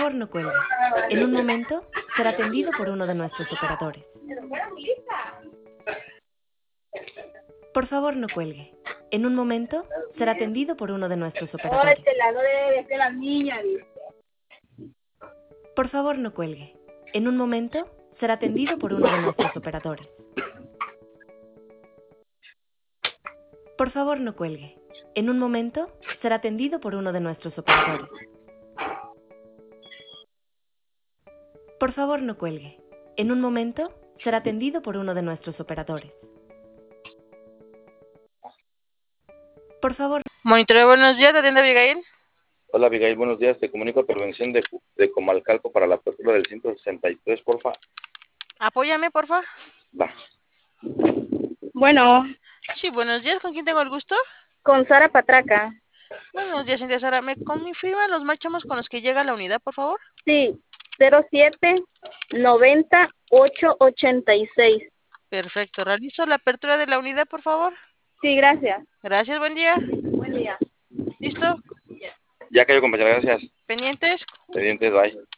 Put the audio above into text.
favor, no cuelgue. En un momento será atendido por uno de nuestros operadores. Por favor, no cuelgue. En un momento será atendido por uno de nuestros operadores. Este lado debe ser la niña, dice. Por favor, no cuelgue. En un momento será atendido por uno de nuestros operadores. Por favor, no cuelgue. En un momento será atendido por uno de nuestros operadores. Por favor, no cuelgue. En un momento será atendido por uno de nuestros operadores. Por favor. Monitoreo, buenos días, atiende Abigail. Hola Abigail, buenos días. Te comunico a prevención de Comalcalco para la apertura del 163, porfa. Apóyame, porfa. Va. Bueno, Sí, buenos días, ¿con quién tengo el gusto? con Sara Patraca. Buenos días, Cintia Sara. ¿Me confirman los marchamos con los que llega la unidad, por favor? Sí, 07-90-886. Perfecto, realizo la apertura de la unidad, por favor. Sí, gracias. Gracias, buen día. Buen día. ¿Listo? Ya cayó, compañera, gracias. ¿Pendientes? Pendientes, bye.